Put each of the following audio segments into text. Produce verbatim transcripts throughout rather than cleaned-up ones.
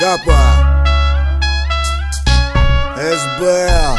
Капа, эс бэ эл.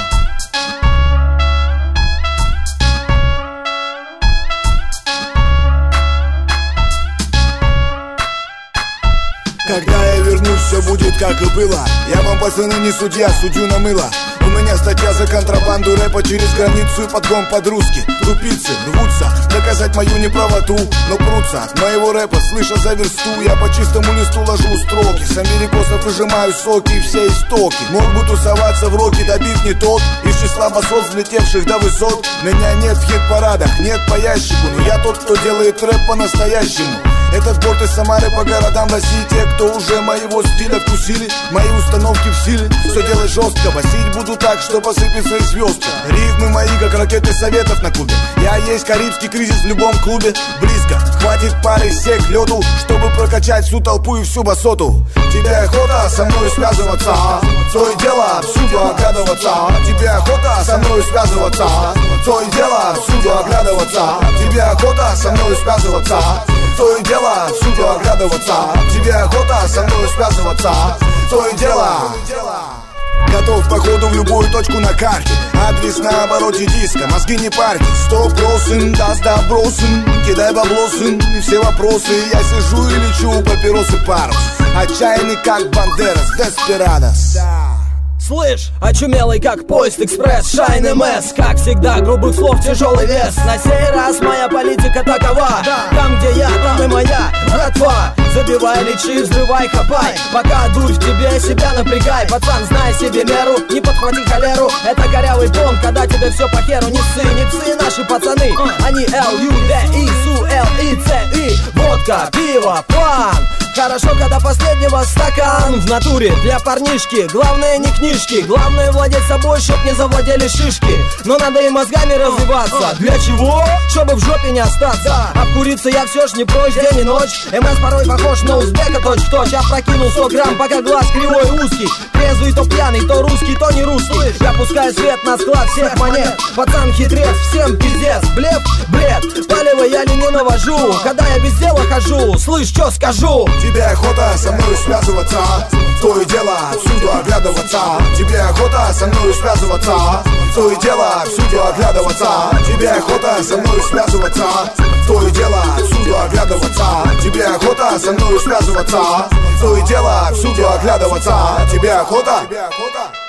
Когда я вернусь, все будет как и было. Я вам, пацаны, не судья, судью на мыло. У меня статья за контрабанду рэпа через границу и подгон под русски. Тупицы рвутся доказать мою неправоту, но прутся от моего рэпа, слыша за версту. Я по чистому листу ложу строки, с америкосов выжимаю соки и все истоки. Мог бы тусоваться в роке, добив не тот из числа басов, взлетевших до высот. Меня нет в хит-парадах, нет по ящику, но я тот, кто делает рэп по-настоящему. Этот борт из Самары по городам России. Те, кто уже моего стиля вкусили, мои установки в силе. Все делать жестко, басить буду так, что посыпется и звездка. Рифмы мои, как ракеты советов на Кубе. Я есть карибский кризис в любом клубе. Близко, хватит пары сек лету, чтобы прокачать всю толпу и всю басоту. Тебе охота со мной связываться, то и дело всюду оглядываться. Тебе охота со мной связываться, то и дело всюду оглядываться. Тебе охота со мной связываться, то и дело всюду оглядываться. Тебе охота со мной связываться, то и дело. Готов по ходу в любую точку на карте. Адрес на обороте диска, мозги не парьте. Сто бросен, даст добросен, кидай баблосен. И все вопросы, я сижу и лечу папиросы парус. Отчаянный как Бандерас, Деспирадос. Слышь, очумелый как поезд экспресс, Шайн эм эс. Как всегда, грубых слов тяжелый вес. На сей раз моя политика такова: там, где я, там и моя братва. Забивай, лечи, взрывай, копай, пока дурь в тебе, себя напрягай. Пацан, знай себе меру, не подхвати холеру. Это корявый понт, когда тебе все по херу. Не псы, не псы, наши пацаны. Они эл ю дэ и эс у эл и цэ и. Водка, пиво, план. Хорошо, когда последнего стакан в натуре для парнишки. Главное не книжки, главное владеть собой, чтоб не завладели шишки. Но надо и мозгами развиваться. Для чего? Чтобы в жопе не остаться. Обкуриться я все ж не прочь день и ночь. эм эс порой похож на узбека точь-в-точь. Опрокинул сто грамм, пока глаз кривой и узкий. Трезвый то пьяный, то русский, то не русский. Я пускаю свет на склад всех монет. Пацан хитрец, всем пиздец. Блеф, бред, палево я ли не навожу. Когда я без дела хожу, слышь, что скажу? Тебе охота со мной связываться, то и дело всюду оглядываться. Тебе охота со мной связываться, то и дело всюду оглядываться. Тебе охота со мной связываться, то и дело всюду оглядываться. Тебе охота со мной связываться, то и дело всюду оглядываться. Тебе охота?